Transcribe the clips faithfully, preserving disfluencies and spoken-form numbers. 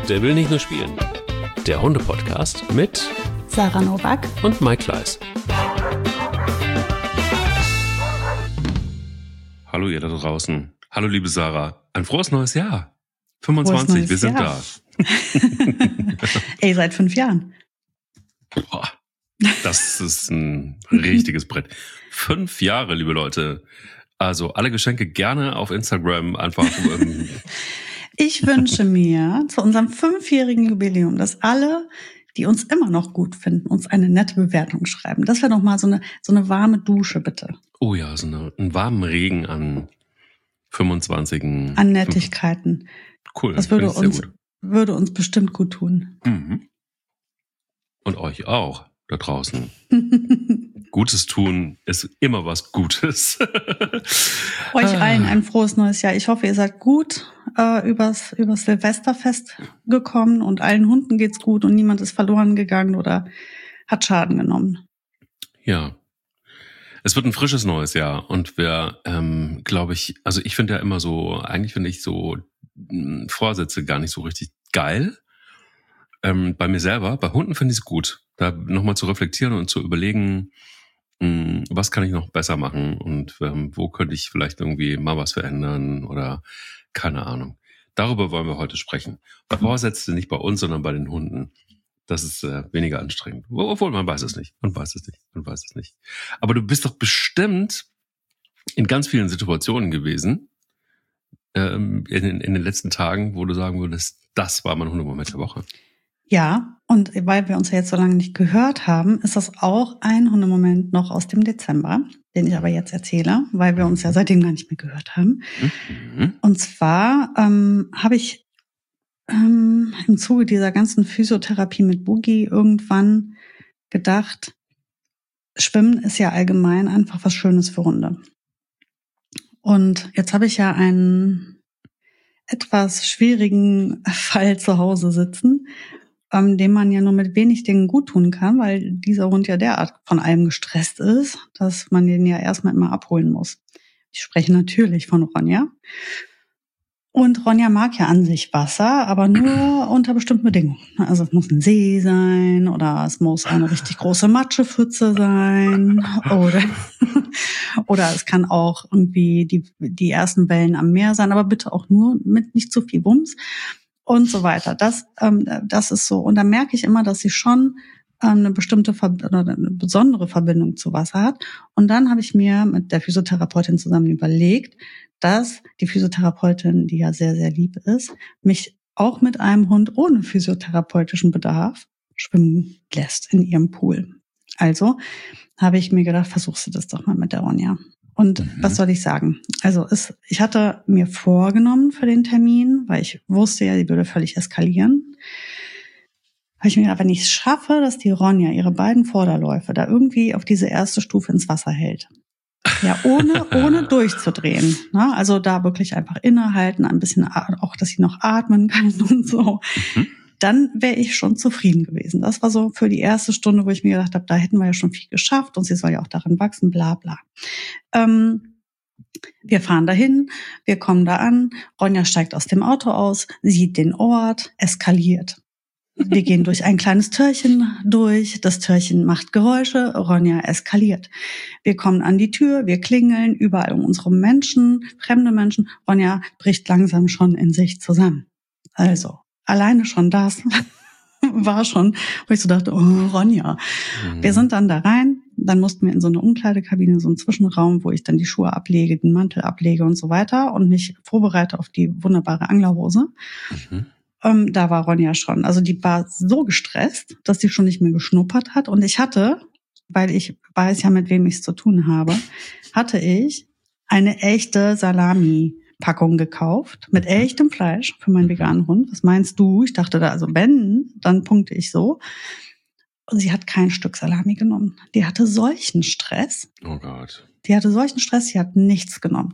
Der will nicht nur spielen. Der Hunde-Podcast mit Sarah Nowak und Mike Kleiss. Hallo ihr da draußen. Hallo liebe Sarah. Ein frohes neues Jahr. fünfundzwanzig, neues wir sind Jahr. da. Ey, seit fünf Jahren. Boah, das ist ein richtiges Brett. Fünf Jahre, liebe Leute. Also alle Geschenke gerne auf Instagram einfach. Ähm, ich wünsche mir zu unserem fünfjährigen Jubiläum, dass alle, die uns immer noch gut finden, uns eine nette Bewertung schreiben. Das wäre doch mal so eine, so eine warme Dusche, bitte. Oh ja, so eine, einen warmen Regen an fünfundzwanzigen. An Nettigkeiten. Cool. Das würde uns, würde uns bestimmt gut tun. Mhm. Und euch auch da draußen. Gutes tun ist immer was Gutes. Euch allen ein frohes neues Jahr. Ich hoffe, ihr seid gut äh, übers, übers Silvesterfest gekommen und allen Hunden geht's gut und niemand ist verloren gegangen oder hat Schaden genommen. Ja. Es wird ein frisches neues Jahr und wir, ähm, glaube ich, also ich finde ja immer so, eigentlich finde ich so mh, Vorsätze gar nicht so richtig geil. Ähm, bei mir selber, bei Hunden finde ich es gut, da nochmal zu reflektieren und zu überlegen, mh, was kann ich noch besser machen und ähm, wo könnte ich vielleicht irgendwie mal was verändern oder keine Ahnung. Darüber wollen wir heute sprechen. Vorsätze nicht bei uns, sondern bei den Hunden. Das ist äh, weniger anstrengend. Obwohl, man weiß es nicht. Man weiß es nicht. Man weiß es nicht. Aber du bist doch bestimmt in ganz vielen Situationen gewesen, ähm, in, in den letzten Tagen, wo du sagen würdest, das war mein Hundemoment der Woche. Ja, und weil wir uns ja jetzt so lange nicht gehört haben, ist das auch ein Hundemoment noch aus dem Dezember, den ich aber jetzt erzähle, weil wir uns ja seitdem gar nicht mehr gehört haben. Mhm. Und zwar ähm, habe ich ähm, im Zuge dieser ganzen Physiotherapie mit Boogie irgendwann gedacht, Schwimmen ist ja allgemein einfach was Schönes für Hunde. Und jetzt habe ich ja einen etwas schwierigen Fall zu Hause sitzen, ähm, dem man ja nur mit wenig Dingen gut tun kann, weil dieser Hund ja derart von allem gestresst ist, dass man den ja erstmal immer abholen muss. Ich spreche natürlich von Ronja. Und Ronja mag ja an sich Wasser, aber nur unter bestimmten Bedingungen. Also es muss ein See sein oder es muss eine richtig große Matschepfütze sein oder oder es kann auch irgendwie die die ersten Wellen am Meer sein, aber bitte auch nur mit nicht zu viel Wumms und so weiter. Das ähm, das ist so. Und da merke ich immer, dass sie schon ähm, eine bestimmte Ver- oder eine besondere Verbindung zu Wasser hat. Und dann habe ich mir mit der Physiotherapeutin zusammen überlegt, dass die Physiotherapeutin, die ja sehr, sehr lieb ist, mich auch mit einem Hund ohne physiotherapeutischen Bedarf schwimmen lässt in ihrem Pool. Also habe ich mir gedacht, versuchst du das doch mal mit der Ronja. Und mhm. was soll ich sagen? Also es, ich hatte mir vorgenommen für den Termin, weil ich wusste ja, die würde völlig eskalieren. Habe ich mir gedacht, wenn ich es schaffe, dass die Ronja ihre beiden Vorderläufe da irgendwie auf diese erste Stufe ins Wasser hält, ja, ohne, ohne durchzudrehen. Ne? Also da wirklich einfach innehalten, ein bisschen auch, dass sie noch atmen kann und so. Mhm. Dann wäre ich schon zufrieden gewesen. Das war so für die erste Stunde, wo ich mir gedacht habe, da hätten wir ja schon viel geschafft und sie soll ja auch daran wachsen, bla bla. Ähm, wir fahren dahin, wir kommen da an, Ronja steigt aus dem Auto aus, sieht den Ort, eskaliert. Wir gehen durch ein kleines Türchen durch. Das Türchen macht Geräusche. Ronja eskaliert. Wir kommen an die Tür. Wir klingeln. Überall um uns rum Menschen, fremde Menschen. Ronja bricht langsam schon in sich zusammen. Also, alleine schon das war schon, wo ich so dachte, oh, Ronja. Mhm. Wir sind dann da rein. Dann mussten wir in so eine Umkleidekabine, so einen Zwischenraum, wo ich dann die Schuhe ablege, den Mantel ablege und so weiter und mich vorbereite auf die wunderbare Anglerhose. Mhm. Ähm, da war Ronja schon. Also die war so gestresst, dass sie schon nicht mehr geschnuppert hat. Und ich hatte, weil ich weiß ja, mit wem ich es zu tun habe, hatte ich eine echte Salami-Packung gekauft mit echtem Fleisch für meinen veganen Hund. Was meinst du? Ich dachte da, also wenn, dann punkte ich so. Und sie hat kein Stück Salami genommen. Die hatte solchen Stress. Oh Gott. Die hatte solchen Stress, sie hat nichts genommen.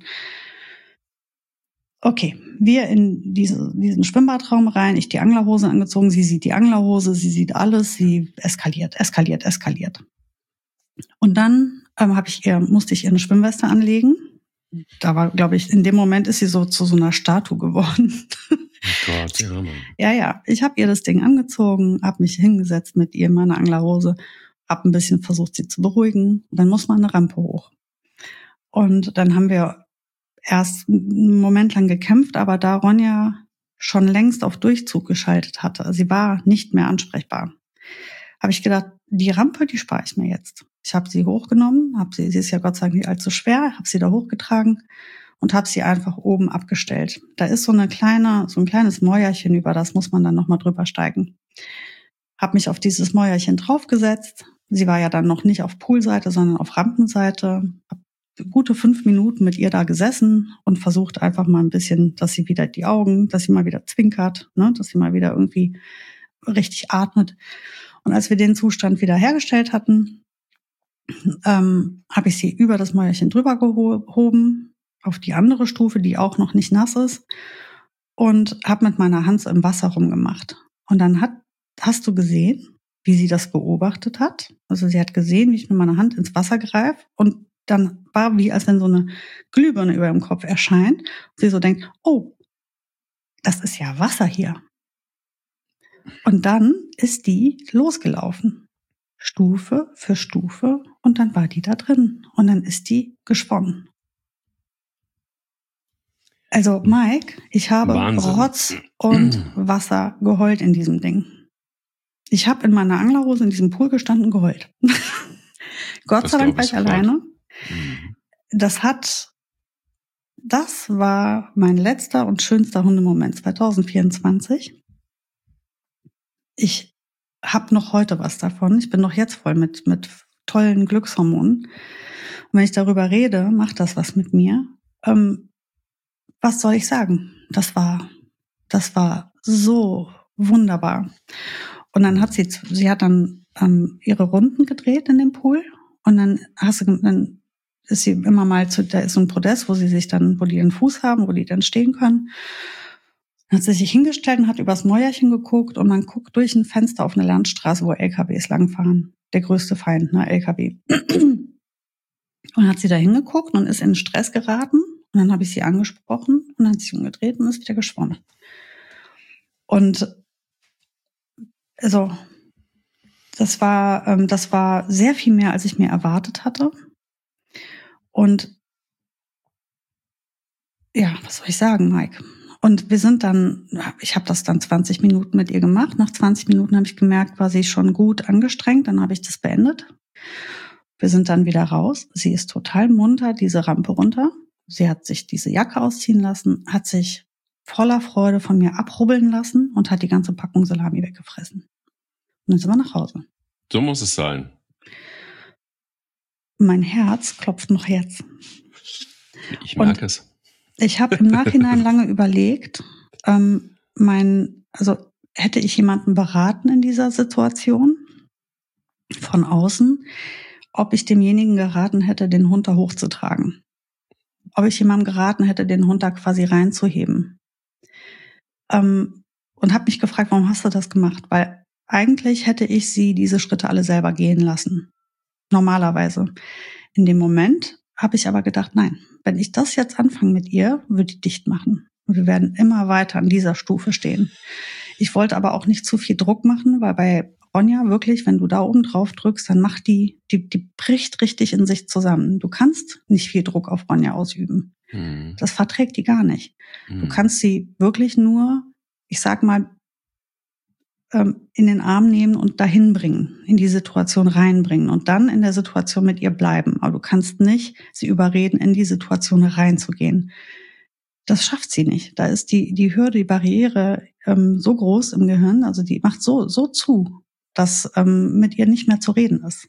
Okay, wir in diese, diesen Schwimmbadraum rein, ich die Anglerhose angezogen, sie sieht die Anglerhose, sie sieht alles, sie eskaliert, eskaliert, eskaliert. Und dann ähm, hab ich ihr, musste ich ihr eine Schwimmweste anlegen. Da war, glaube ich, in dem Moment ist sie so zu so einer Statue geworden. Gott, ja, Mann. Ja, ja. Ich habe ihr das Ding angezogen, habe mich hingesetzt mit ihr in meiner Anglerhose, habe ein bisschen versucht, sie zu beruhigen. Dann muss man eine Rampe hoch. Und dann haben wir erst einen Moment lang gekämpft, aber da Ronja schon längst auf Durchzug geschaltet hatte, sie war nicht mehr ansprechbar, habe ich gedacht, die Rampe, die spare ich mir jetzt. Ich habe sie hochgenommen, habe sie, sie ist ja Gott sei Dank nicht allzu schwer, habe sie da hochgetragen und habe sie einfach oben abgestellt. Da ist so eine kleine, so ein kleines Mäuerchen, über das muss man dann nochmal drüber steigen. Habe mich auf dieses Mäuerchen draufgesetzt. Sie war ja dann noch nicht auf Poolseite, sondern auf Rampenseite. Hab gute fünf Minuten mit ihr da gesessen und versucht einfach mal ein bisschen, dass sie wieder die Augen, dass sie mal wieder zwinkert, ne, dass sie mal wieder irgendwie richtig atmet. Und als wir den Zustand wieder hergestellt hatten, ähm, habe ich sie über das Mäuerchen drüber gehoben, auf die andere Stufe, die auch noch nicht nass ist, und habe mit meiner Hand so im Wasser rumgemacht. Und dann hat, hast du gesehen, wie sie das beobachtet hat. Also sie hat gesehen, wie ich mit meiner Hand ins Wasser greife, und dann war wie, als wenn so eine Glühbirne über ihrem Kopf erscheint. Und sie so denkt, oh, das ist ja Wasser hier. Und dann ist die losgelaufen. Stufe für Stufe. Und dann war die da drin. Und dann ist die geschwommen. Also Mike, ich habe Wahnsinn. Rotz und Wasser geheult in diesem Ding. Ich habe in meiner Anglerhose in diesem Pool gestanden geheult. Gott Das sei Dank glaub war ich ich sofort. alleine. Mhm. Das hat, das war mein letzter und schönster Hundemoment zwanzig vierundzwanzig. Ich habe noch heute was davon. Ich bin noch jetzt voll mit, mit tollen Glückshormonen. Und wenn ich darüber rede, macht das was mit mir. Ähm, was soll ich sagen? Das war, das war so wunderbar. Und dann hat sie, sie hat dann ähm, ihre Runden gedreht in dem Pool. Und dann hast du, dann ist sie immer mal zu, da ist so ein Podest, wo sie sich dann, wo die den Fuß haben, wo die dann stehen können. Dann hat sie sich hingestellt und hat übers Mäuerchen geguckt, und man guckt durch ein Fenster auf eine Landstraße, wo L K Ws langfahren. Der größte Feind, ne, L K W. Und hat sie da hingeguckt und ist in Stress geraten. Und dann habe ich sie angesprochen und dann hat sie sich umgedreht und ist wieder geschwommen. Und also das war, ähm, das war sehr viel mehr, als ich mir erwartet hatte. Und ja, was soll ich sagen, Mike? Und wir sind dann, ich habe das dann zwanzig Minuten mit ihr gemacht. Nach zwanzig Minuten habe ich gemerkt, war sie schon gut angestrengt. Dann habe ich das beendet. Wir sind dann wieder raus. Sie ist total munter, diese Rampe runter. Sie hat sich diese Jacke ausziehen lassen, hat sich voller Freude von mir abrubbeln lassen und hat die ganze Packung Salami weggefressen. Und dann sind wir nach Hause. So muss es sein. Mein Herz klopft noch jetzt. Ich mag Und es. ich habe im Nachhinein lange überlegt, ähm, mein, also hätte ich jemanden beraten in dieser Situation von außen, ob ich demjenigen geraten hätte, den Hund da hochzutragen. Ob ich jemandem geraten hätte, den Hund da quasi reinzuheben. Ähm, und habe mich gefragt, warum hast du das gemacht? Weil eigentlich hätte ich sie diese Schritte alle selber gehen lassen. Normalerweise. In dem Moment habe ich aber gedacht, nein, wenn ich das jetzt anfange mit ihr, würde ich dicht machen. Und wir werden immer weiter an dieser Stufe stehen. Ich wollte aber auch nicht zu viel Druck machen, weil bei Ronja wirklich, wenn du da oben drauf drückst, dann macht die, die, die bricht richtig in sich zusammen. Du kannst nicht viel Druck auf Ronja ausüben. Mhm. Das verträgt die gar nicht. Mhm. Du kannst sie wirklich nur, ich sag mal, ähm, in den Arm nehmen und dahin bringen, in die Situation reinbringen und dann in der Situation mit ihr bleiben. Aber du kannst nicht sie überreden, in die Situation reinzugehen. Das schafft sie nicht. Da ist die, die Hürde, die Barriere ähm, so groß im Gehirn, also die macht so, so zu, dass ähm, mit ihr nicht mehr zu reden ist.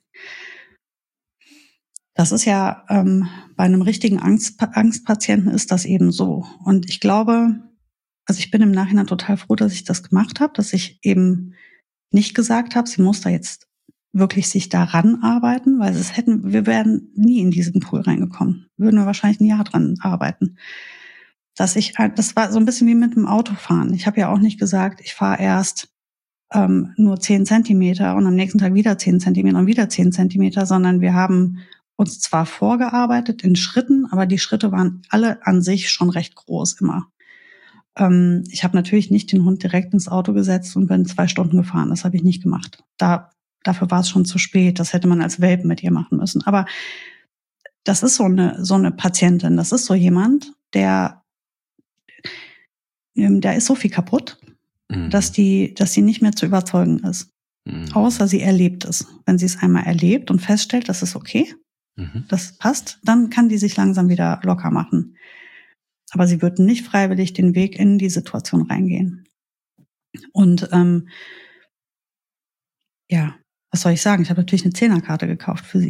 Das ist ja, ähm, bei einem richtigen Angst, Angstpatienten ist das eben so. Und ich glaube, also ich bin im Nachhinein total froh, dass ich das gemacht habe, dass ich eben nicht gesagt habe, sie muss da jetzt wirklich sich daran arbeiten, weil es hätten, wir wären nie in diesen Pool reingekommen. Würden wir wahrscheinlich ein Jahr dran arbeiten. Dass ich, das war so ein bisschen wie mit dem Autofahren. Ich habe ja auch nicht gesagt, ich fahre erst ähm, nur zehn Zentimeter und am nächsten Tag wieder zehn Zentimeter und wieder zehn Zentimeter, sondern wir haben uns zwar vorgearbeitet in Schritten, aber die Schritte waren alle an sich schon recht groß immer. ähm, ich habe natürlich nicht den Hund direkt ins Auto gesetzt und bin zwei Stunden gefahren. Das habe ich nicht gemacht. Da, dafür war es schon zu spät. Das hätte man als Welpen mit ihr machen müssen. Aber das ist so eine, so eine Patientin. Das ist so jemand, der, der ist so viel kaputt, mhm. dass die, dass sie nicht mehr zu überzeugen ist. Mhm. Außer sie erlebt es. Wenn sie es einmal erlebt und feststellt, das ist okay, mhm. das passt, dann kann die sich langsam wieder locker machen. Aber sie wird nicht freiwillig den Weg in die Situation reingehen. Und ähm, ja, was soll ich sagen? Ich habe natürlich eine Zehnerkarte gekauft für sie.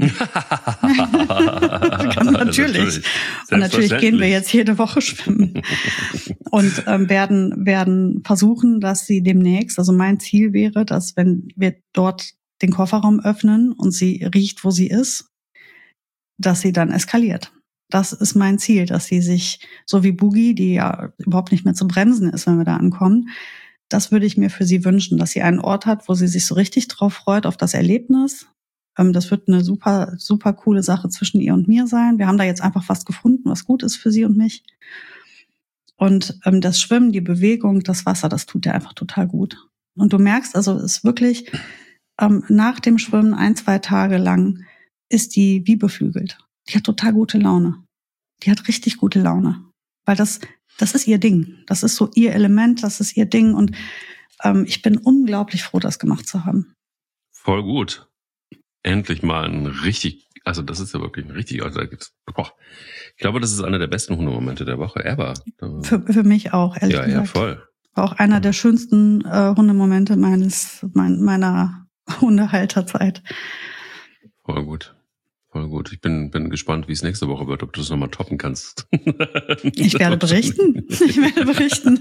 natürlich. Und natürlich gehen wir jetzt jede Woche schwimmen. Und ähm, werden werden versuchen, dass sie demnächst, also mein Ziel wäre, dass wenn wir dort den Kofferraum öffnen und sie riecht, wo sie ist, dass sie dann eskaliert. Das ist mein Ziel, dass sie sich, so wie Boogie, die ja überhaupt nicht mehr zu bremsen ist, wenn wir da ankommen, das würde ich mir für sie wünschen, dass sie einen Ort hat, wo sie sich so richtig drauf freut, auf das Erlebnis. Das wird eine super, super coole Sache zwischen ihr und mir sein. Wir haben da jetzt einfach was gefunden, was gut ist für sie und mich. Und das Schwimmen, die Bewegung, das Wasser, das tut ihr einfach total gut. Und du merkst, also es ist wirklich, nach dem Schwimmen ein, zwei Tage lang ist die wie beflügelt. Die hat total gute Laune. Die hat richtig gute Laune. Weil das, das ist ihr Ding. Das ist so ihr Element, das ist ihr Ding. Und ähm, ich bin unglaublich froh, das gemacht zu haben. Voll gut. Endlich mal ein richtig, also das ist ja wirklich ein richtig, also da gibt's, boah, ich glaube, das ist einer der besten Hundemomente der Woche ever. Für, für mich auch, ehrlich ja, gesagt. Ja, voll. War auch einer der schönsten äh, Hundemomente meines, mein, meiner Hundehalterzeit. Voll gut. Voll gut. Ich bin, bin gespannt, wie es nächste Woche wird, ob du das nochmal toppen kannst. Ich werde berichten. Ich werde berichten.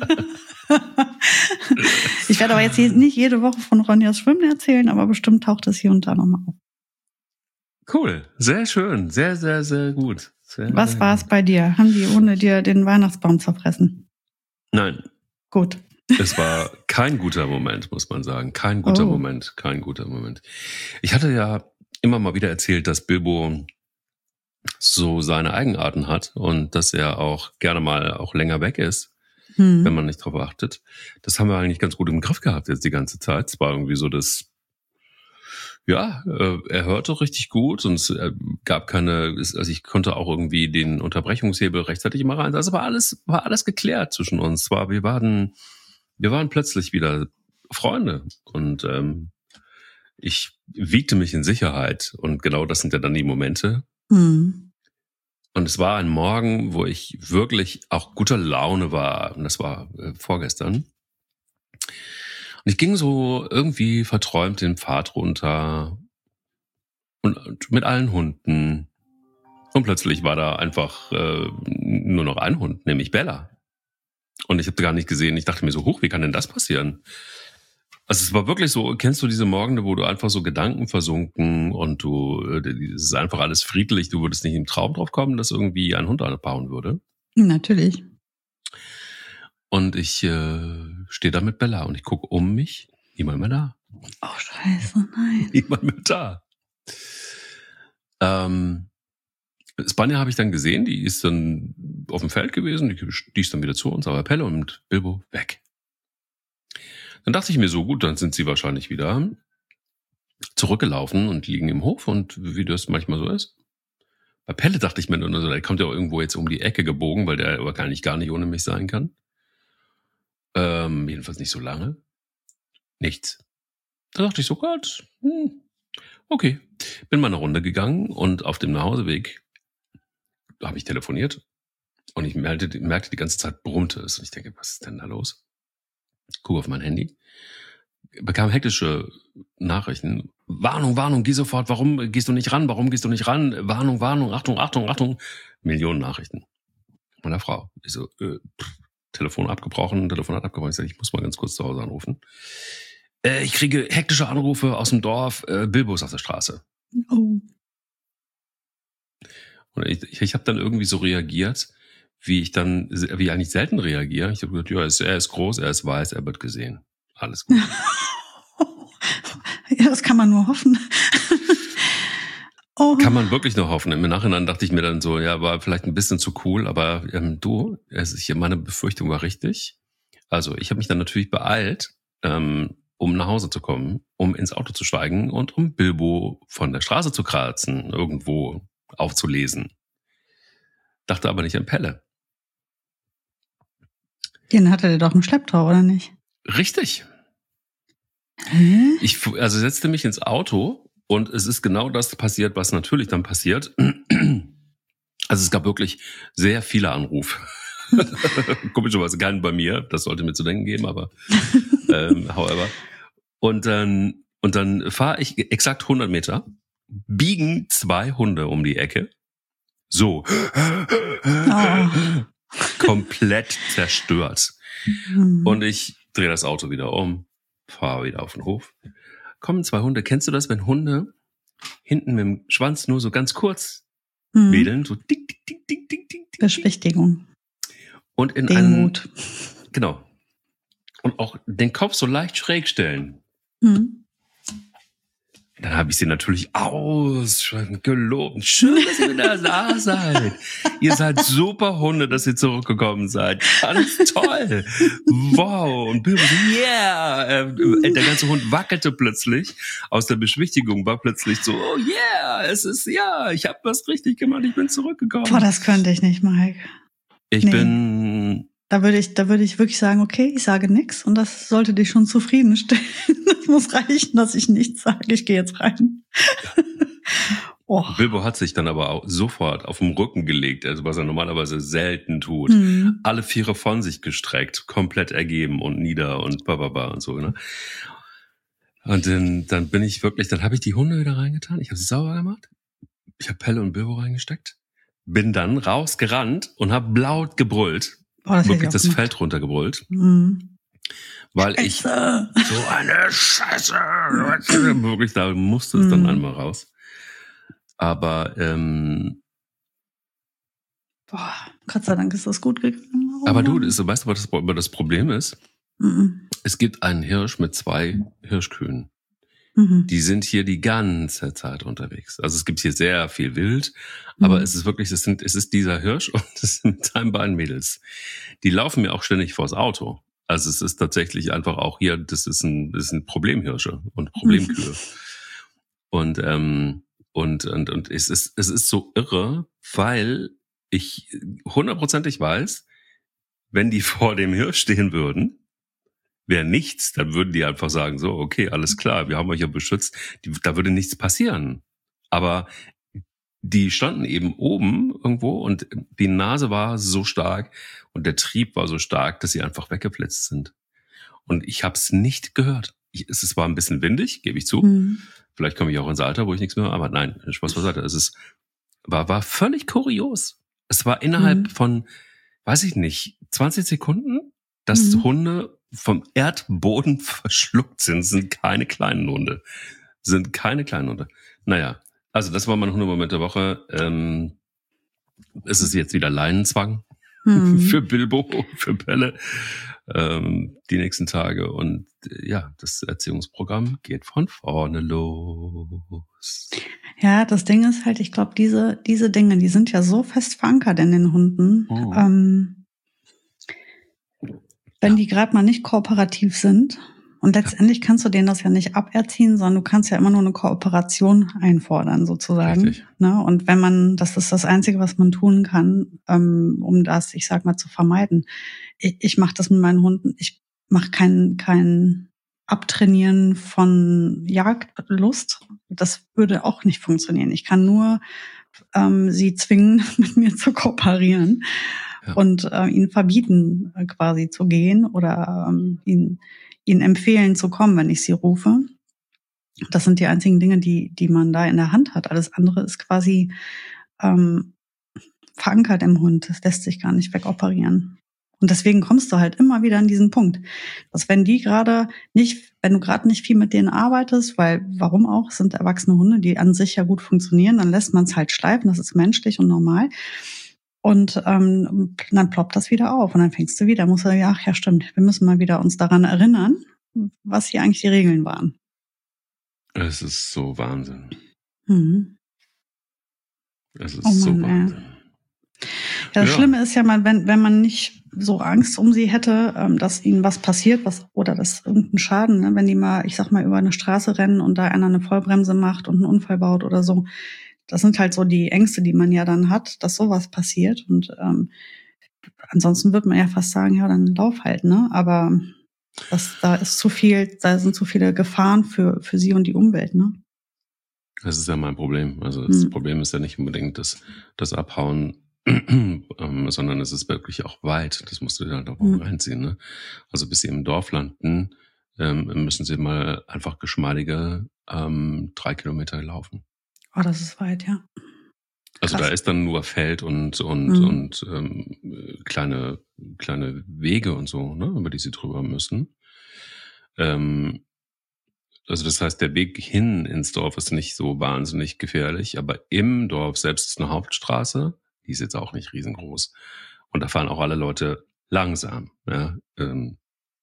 Ich werde aber jetzt nicht jede Woche von Ronjas Schwimmen erzählen, aber bestimmt taucht das hier und da nochmal auf. Cool. Sehr schön. Sehr, sehr, sehr gut. Sehr, Was sehr war es bei dir? Haben die ohne dir den Weihnachtsbaum zerfressen? Nein. Gut. Es war kein guter Moment, muss man sagen. Kein guter oh. Moment. Kein guter Moment. Ich hatte ja immer mal wieder erzählt, dass Bilbo so seine Eigenarten hat und dass er auch gerne mal auch länger weg ist, hm. wenn man nicht drauf achtet. Das haben wir eigentlich ganz gut im Griff gehabt jetzt die ganze Zeit. Es war irgendwie so, dass ja, er hörte richtig gut und es gab keine, also ich konnte auch irgendwie den Unterbrechungshebel rechtzeitig immer rein. Also war alles, war alles geklärt zwischen uns. War, wir waren, wir waren plötzlich wieder Freunde und ähm, ich wiegte mich in Sicherheit und genau das sind ja dann die Momente. Mhm. Und es war ein Morgen, wo ich wirklich auch guter Laune war und das war äh, vorgestern. Und ich ging so irgendwie verträumt den Pfad runter und, und mit allen Hunden und plötzlich war da einfach äh, nur noch ein Hund, nämlich Bella. Und ich habe gar nicht gesehen, ich dachte mir so, huch, wie kann denn das passieren? Also es war wirklich so, kennst du diese Morgende, wo du einfach so Gedanken versunken und du, es ist einfach alles friedlich, du würdest nicht im Traum drauf kommen, dass irgendwie ein Hund abhauen würde? Natürlich. Und ich äh, stehe da mit Bella und ich gucke um mich, niemand mehr da. Oh scheiße, nein. Niemand mehr da. Ähm, Spanja habe ich dann gesehen, die ist dann auf dem Feld gewesen, die, die ist dann wieder zu uns, aber Pelle und Bilbo weg. Dann dachte ich mir so, gut, dann sind sie wahrscheinlich wieder zurückgelaufen und liegen im Hof und wie das manchmal so ist. Bei Pelle dachte ich mir nur so, der kommt ja irgendwo jetzt um die Ecke gebogen, weil der wahrscheinlich gar nicht ohne mich sein kann. Ähm, jedenfalls nicht so lange. Nichts. Da dachte ich so, Gott, hm, okay. Bin mal eine Runde gegangen und auf dem Nachhauseweg habe ich telefoniert und ich merkte, merkte die ganze Zeit brummte es. Und ich denke, was ist denn da los? Guck auf mein Handy, bekam hektische Nachrichten. Warnung, Warnung, geh sofort, warum gehst du nicht ran, warum gehst du nicht ran? Warnung, Warnung, Achtung, Achtung, Achtung. Millionen Nachrichten. Meiner Frau. Ich so, äh, pff, Telefon abgebrochen, Telefonat abgebrochen. Ich sag, ich muss mal ganz kurz zu Hause anrufen. Äh, ich kriege hektische Anrufe aus dem Dorf, äh, Bilbo ist auf der Straße. Oh. Und ich, ich, ich habe dann irgendwie so reagiert, wie ich dann, wie ich eigentlich selten reagiere. Ich habe gesagt, ja, er ist, er ist groß, er ist weiß, er wird gesehen. Alles gut. Ja, das kann man nur hoffen. Oh. Kann man wirklich nur hoffen. Im Nachhinein dachte ich mir dann so, ja, war vielleicht ein bisschen zu cool, aber ähm, du, also ich, meine Befürchtung war richtig. Also ich habe mich dann natürlich beeilt, ähm, um nach Hause zu kommen, um ins Auto zu steigen und um Bilbo von der Straße zu kratzen, irgendwo aufzulesen. Dachte aber nicht an Pelle. Den hatte der doch im Schlepptau, oder nicht? Richtig. Hä? Ich also setzte mich ins Auto und es ist genau das passiert, was natürlich dann passiert. Also es gab wirklich sehr viele Anrufe. Komischerweise keinen bei mir, das sollte mir zu denken geben, aber ähm, however. Und dann, und dann fahre ich exakt hundert Meter, biegen zwei Hunde um die Ecke, so Oh. komplett zerstört. Hm. Und ich drehe das Auto wieder um, fahre wieder auf den Hof. Kommen zwei Hunde. Kennst du das, wenn Hunde hinten mit dem Schwanz nur so ganz kurz Hm. wedeln, so ding, ding, ding, ding, ding, ding. Beschwichtigung. Und in Demut. einen, genau. Und auch den Kopf so leicht schräg stellen. Hm. Dann habe ich sie natürlich ausschweifend gelobt. Schön, dass ihr wieder da seid. Ihr seid super Hunde, dass ihr zurückgekommen seid. Ganz toll. Wow. Und Bilbo so, yeah. Äh, der ganze Hund wackelte plötzlich. Aus der Beschwichtigung war plötzlich so, oh yeah, es ist, ja, ich habe was richtig gemacht, ich bin zurückgekommen. Boah, das könnte ich nicht, Mike. Ich Nee. bin... Da würde ich, da würde ich wirklich sagen, okay, ich sage nichts und das sollte dich schon zufriedenstellen. Das muss reichen, dass ich nichts sage. Ich gehe jetzt rein. Oh. Bilbo hat sich dann aber auch sofort auf den Rücken gelegt, also was er normalerweise selten tut. Hm. Alle Viere von sich gestreckt, komplett ergeben und nieder und bababa und so, ne? Und dann, dann bin ich wirklich, dann habe ich die Hunde wieder reingetan, ich habe sie sauber gemacht, ich habe Pelle und Bilbo reingesteckt, bin dann rausgerannt und habe laut gebrüllt. Oh, das Wirklich das gemacht. Feld runtergebrüllt. Mhm. Weil ich Scheiße. so eine Scheiße. Wirklich, da musste es dann Mhm. einmal raus. Aber ähm, boah, Gott sei Dank ist das gut gegangen. Oh, aber du, Mann. das, weißt du, was das, das Problem ist? Mhm. Es gibt einen Hirsch mit zwei Hirschkühen. Mhm. Die sind hier die ganze Zeit unterwegs. Also es gibt hier sehr viel Wild, aber Mhm. es ist wirklich, es sind, es ist dieser Hirsch und es sind seine beiden Mädels. Die laufen mir auch ständig vors Auto. Also es ist tatsächlich einfach auch hier, das ist ein, das sind Problemhirsche und Problemkühe. Mhm. Und ähm, und und und es ist es ist so irre, weil ich hundertprozentig weiß, wenn die vor dem Hirsch stehen würden, wäre nichts, dann würden die einfach sagen, so, okay, alles klar, wir haben euch ja beschützt, die, da würde nichts passieren. Aber die standen eben oben irgendwo und die Nase war so stark und der Trieb war so stark, dass sie einfach weggeflitzt sind. Und ich habe es nicht gehört. Ich, es war ein bisschen windig, gebe ich zu. Mhm. Vielleicht komme ich auch ins Alter, wo ich nichts mehr höre, aber nein, Spaß beiseite. Es ist, war, war völlig kurios. Es war innerhalb Mhm. von, weiß ich nicht, zwanzig Sekunden, dass Mhm. Hunde vom Erdboden verschluckt sind. Das sind keine kleinen Hunde. Das sind keine kleinen Hunde. Naja, also das war mein Hundemoment der Woche. Ähm, es ist jetzt wieder Leinenzwang Mhm. für Bilbo, für Pelle ähm, die nächsten Tage. Und äh, ja, das Erziehungsprogramm geht von vorne los. Ja, das Ding ist halt, ich glaube, diese, diese Dinge, die sind ja so fest verankert in den Hunden. Mhm. Ähm, wenn Ja. die gerade mal nicht kooperativ sind, und letztendlich kannst du denen das ja nicht aberziehen, sondern du kannst ja immer nur eine Kooperation einfordern, sozusagen. Richtig. Ne? Und wenn man, das ist das Einzige, was man tun kann, ähm, um das, ich sag mal, zu vermeiden. Ich, ich mache das mit meinen Hunden. Ich mache kein, kein Abtrainieren von Jagdlust. Das würde auch nicht funktionieren. Ich kann nur ähm, sie zwingen, mit mir zu kooperieren. Ja. Und äh, ihnen verbieten, äh, quasi zu gehen oder ähm, ihnen, ihnen empfehlen zu kommen, wenn ich sie rufe. Das sind die einzigen Dinge, die, die man da in der Hand hat. Alles andere ist quasi ähm, verankert im Hund. Das lässt sich gar nicht wegoperieren. Und deswegen kommst du halt immer wieder an diesen Punkt, dass wenn die gerade nicht, wenn du gerade nicht viel mit denen arbeitest, weil warum auch, es sind erwachsene Hunde, die an sich ja gut funktionieren, dann lässt man es halt schleifen, das ist menschlich und normal. Und ähm, dann ploppt das wieder auf und dann fängst du wieder, musst du sagen, ach ja stimmt, wir müssen mal wieder uns daran erinnern, was hier eigentlich die Regeln waren. Es ist so Wahnsinn. Mhm. Es ist Oh so Mann, ey. Wahnsinn. Ja, das Ja. Schlimme ist ja mal, wenn, wenn man nicht so Angst um sie hätte, ähm, dass ihnen was passiert, was, oder dass irgendein Schaden, ne, wenn die mal, ich sag mal, über eine Straße rennen und da einer eine Vollbremse macht und einen Unfall baut oder so. Das sind halt so die Ängste, die man ja dann hat, dass sowas passiert. Und ähm, ansonsten würde man ja fast sagen, ja, dann lauf halt, ne? Aber das, da ist zu viel, da sind zu viele Gefahren für, für sie und die Umwelt, ne? Das ist ja mein Problem. Also das Hm. Problem ist ja nicht unbedingt das, das Abhauen, ähm, sondern es ist wirklich auch weit. Das musst du dir halt auch Hm. reinziehen. Ne? Also bis sie im Dorf landen, ähm, müssen sie mal einfach geschmeidige ähm, drei Kilometer laufen. Oh, das ist weit, ja. Also Krass. da ist dann nur Feld und und Hm. und ähm, kleine kleine Wege und so, ne, über die sie drüber müssen. Ähm, Also das heißt, der Weg hin ins Dorf ist nicht so wahnsinnig gefährlich, aber im Dorf selbst ist eine Hauptstraße, die ist jetzt auch nicht riesengroß. Und da fahren auch alle Leute langsam. Ja? Und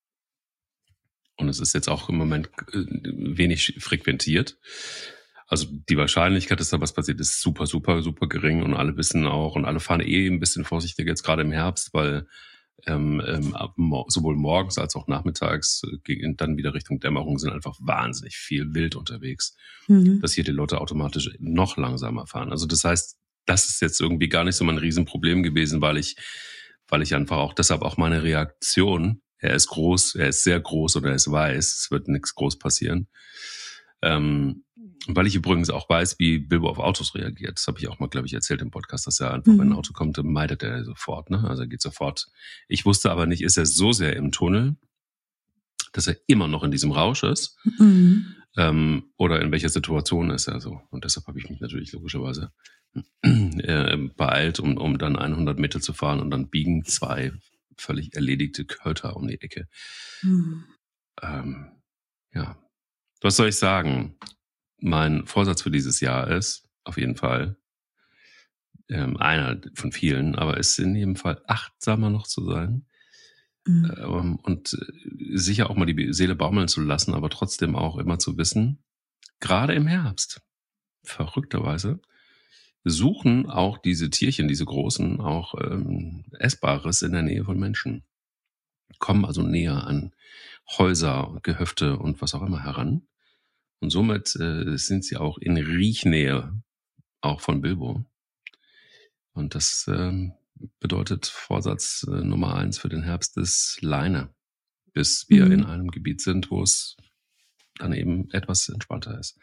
es ist jetzt auch im Moment wenig frequentiert. Also die Wahrscheinlichkeit, dass da was passiert, ist super, super, super gering. Und alle wissen auch, und alle fahren eh ein bisschen vorsichtiger jetzt gerade im Herbst, weil Ähm, ähm, sowohl morgens als auch nachmittags äh, dann wieder Richtung Dämmerung sind einfach wahnsinnig viel wild unterwegs, Mhm. dass hier die Leute automatisch noch langsamer fahren. Also das heißt, das ist jetzt irgendwie gar nicht so mein Riesenproblem gewesen, weil ich, weil ich einfach auch, deshalb auch meine Reaktion, er ist groß, er ist sehr groß oder er ist weiß, es wird nichts groß passieren. Ähm, weil ich übrigens auch weiß, wie Bilbo auf Autos reagiert. Das habe ich auch mal, glaube ich, erzählt im Podcast, dass er einfach, mhm. wenn ein Auto kommt, dann meidet er sofort. Ne? Also er geht sofort. Ich wusste aber nicht, ist er so sehr im Tunnel, dass er immer noch in diesem Rausch ist? Mhm. Ähm, oder in welcher Situation ist er so? Und deshalb habe ich mich natürlich logischerweise äh, beeilt, um, um dann hundert Meter zu fahren und dann biegen zwei völlig erledigte Köter um die Ecke. Mhm. Ähm, ja, was soll ich sagen? Mein Vorsatz für dieses Jahr ist, auf jeden Fall, ähm, einer von vielen, aber ist in jedem Fall achtsamer noch zu sein. Mhm. Ähm, und sicher auch mal die Seele baumeln zu lassen, aber trotzdem auch immer zu wissen, gerade im Herbst, verrückterweise, suchen auch diese Tierchen, diese großen, auch ähm, Essbares in der Nähe von Menschen. Kommen also näher an Häuser, Gehöfte und was auch immer heran. Und somit äh, sind sie auch in Riechnähe auch von Bilbo. Und das ähm, bedeutet Vorsatz äh, Nummer eins für den Herbst ist Leine, bis wir mhm. in einem Gebiet sind, wo es dann eben etwas entspannter ist.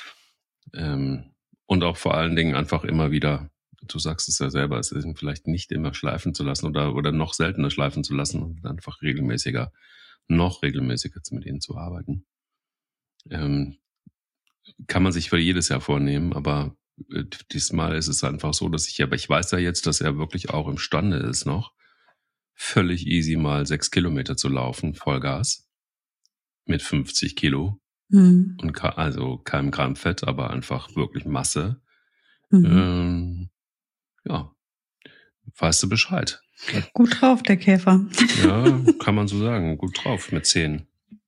Ähm, und auch vor allen Dingen einfach immer wieder, du sagst es ja selber, es ist vielleicht nicht immer schleifen zu lassen oder, oder noch seltener schleifen zu lassen und einfach regelmäßiger, noch regelmäßiger mit ihnen zu arbeiten. Ähm, kann man sich für jedes Jahr vornehmen, aber diesmal ist es einfach so, dass ich, aber ich weiß ja jetzt, dass er wirklich auch imstande ist noch, völlig easy mal sechs Kilometer zu laufen, Vollgas, mit fünfzig Kilo. Mhm. Und also kein Gramm Fett, aber einfach wirklich Masse. Mhm. Ähm, ja, weißt du Bescheid. Gut drauf, der Käfer. Ja, kann man so sagen, gut drauf mit zehn.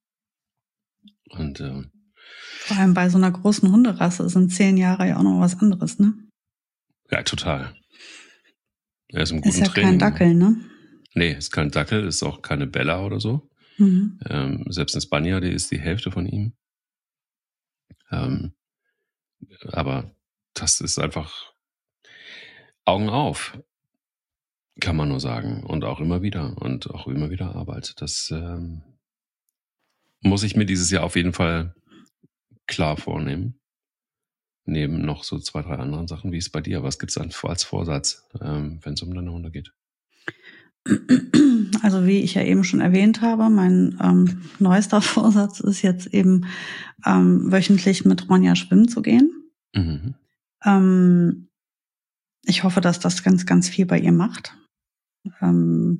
Und äh, vor allem bei so einer großen Hunderasse sind zehn Jahre ja auch noch was anderes, ne? Ja, total. Er ist im guten Ist ja Training. Kein Dackel, ne? Nee, ist kein Dackel, ist auch keine Bella oder so. Mhm. Ähm, selbst ein Spanier, die ist die Hälfte von ihm. Ähm, aber das ist einfach Augen auf, kann man nur sagen. Und auch immer wieder. Und auch immer wieder Arbeit. Das ähm, muss ich mir dieses Jahr auf jeden Fall klar vornehmen. Neben noch so zwei, drei anderen Sachen. Wie ist es bei dir? Was gibt es als Vorsatz, ähm, wenn es um deine Hunde geht? Also wie ich ja eben schon erwähnt habe, mein ähm, neuester Vorsatz ist jetzt eben ähm, wöchentlich mit Ronja schwimmen zu gehen. Mhm. Ähm, ich hoffe, dass das ganz, ganz viel bei ihr macht. Ähm,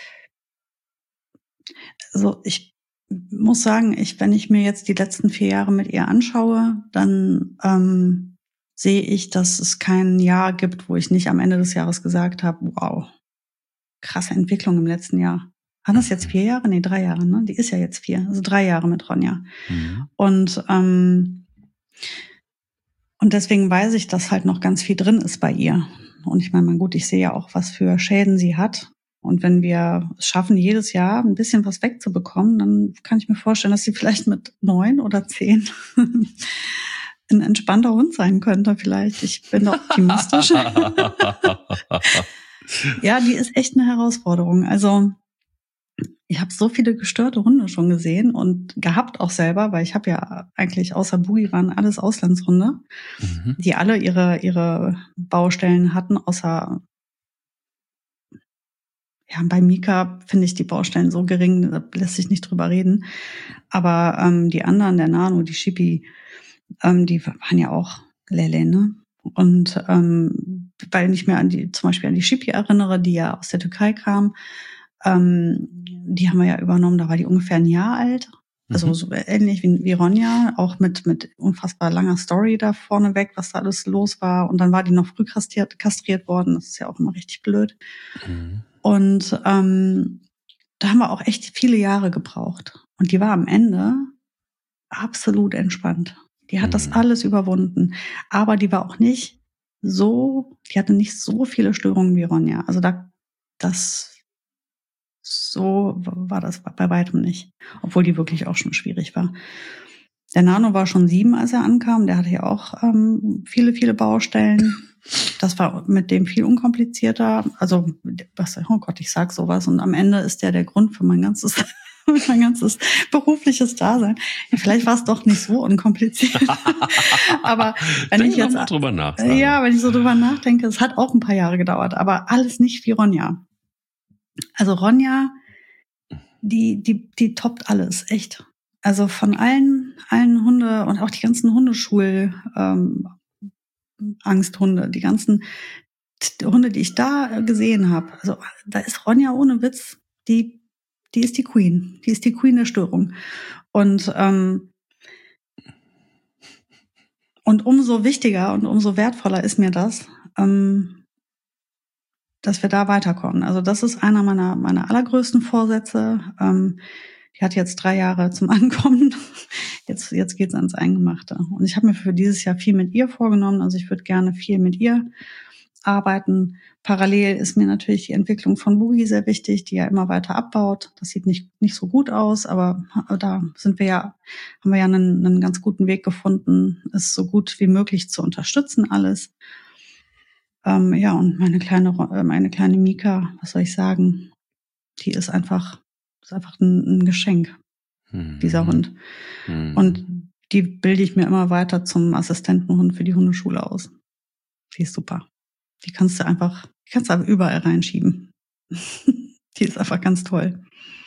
also ich muss sagen, ich, wenn ich mir jetzt die letzten vier Jahre mit ihr anschaue, dann ähm, sehe ich, dass es kein Jahr gibt, wo ich nicht am Ende des Jahres gesagt habe, wow, krasse Entwicklung im letzten Jahr. Waren das jetzt vier Jahre? Nee, drei Jahre, ne? Die ist ja jetzt vier. Also drei Jahre mit Ronja. Mhm. Und ähm, Und deswegen weiß ich, dass halt noch ganz viel drin ist bei ihr. Und ich meine, gut, ich sehe ja auch, was für Schäden sie hat. Und wenn wir es schaffen, jedes Jahr ein bisschen was wegzubekommen, dann kann ich mir vorstellen, dass sie vielleicht mit neun oder zehn ein entspannter Hund sein könnte vielleicht. Ich bin da optimistisch. Ja, die ist echt eine Herausforderung. Also ich habe so viele gestörte Hunde schon gesehen und gehabt auch selber, weil ich habe ja eigentlich außer Boogie waren alles Auslandshunde, mhm. die alle ihre ihre Baustellen hatten, außer ja, bei Mika finde ich die Baustellen so gering, da lässt sich nicht drüber reden. Aber ähm, die anderen, der Nano, die Shippy, ähm, die waren ja auch Lele, ne? Und ähm, weil ich mir an die, zum Beispiel an die Shippy erinnere, die ja aus der Türkei kam, ähm, die haben wir ja übernommen, da war die ungefähr ein Jahr alt. Also mhm. so ähnlich wie, wie Ronja, auch mit mit unfassbar langer Story da vorneweg, was da alles los war. Und dann war die noch früh kastriert, kastriert worden. Das ist ja auch immer richtig blöd. Mhm. Und ähm, da haben wir auch echt viele Jahre gebraucht. Und die war am Ende absolut entspannt. Die hat mhm. das alles überwunden. Aber die war auch nicht so, die hatte nicht so viele Störungen wie Ronja. Also da, das, so war das bei weitem nicht. Obwohl die wirklich auch schon schwierig war. Der Nano war schon sieben, als er ankam. Der hatte ja auch ähm, viele, viele Baustellen. Das war mit dem viel unkomplizierter. Also, was, oh Gott, ich sag sowas. Und am Ende ist der der Grund für mein ganzes, mein ganzes berufliches Dasein. Ja, vielleicht war es doch nicht so unkompliziert. Aber wenn Denk ich jetzt mal drüber nach. Ja, wenn ich so drüber nachdenke, es hat auch ein paar Jahre gedauert, aber alles nicht wie Ronja. Also Ronja, die, die, die toppt alles, echt. Also von allen, allen Hunde und auch die ganzen Hundeschul, ähm, Angsthunde, die ganzen Hunde, die ich da gesehen habe. Also da ist Ronja ohne Witz, die, die ist die Queen. Die ist die Queen der Störung. Und, ähm, und umso wichtiger und umso wertvoller ist mir das, ähm, dass wir da weiterkommen. Also das ist einer meiner, meiner allergrößten Vorsätze. Ähm, die hat jetzt drei Jahre zum Ankommen. Jetzt, jetzt geht's ans Eingemachte. Und ich habe mir für dieses Jahr viel mit ihr vorgenommen. Also ich würde gerne viel mit ihr arbeiten. Parallel ist mir natürlich die Entwicklung von Boogie sehr wichtig, die ja immer weiter abbaut. Das sieht nicht, nicht so gut aus, aber da sind wir ja, haben wir ja einen, einen ganz guten Weg gefunden, es so gut wie möglich zu unterstützen alles. Ähm, ja, und meine kleine, meine kleine Mika, was soll ich sagen? Die ist einfach, ist einfach ein, ein Geschenk, mhm. dieser Hund. Mhm. Und die bilde ich mir immer weiter zum Assistentenhund für die Hundeschule aus. Die ist super. Die kannst du einfach, die kannst du aber überall reinschieben. Die ist einfach ganz toll.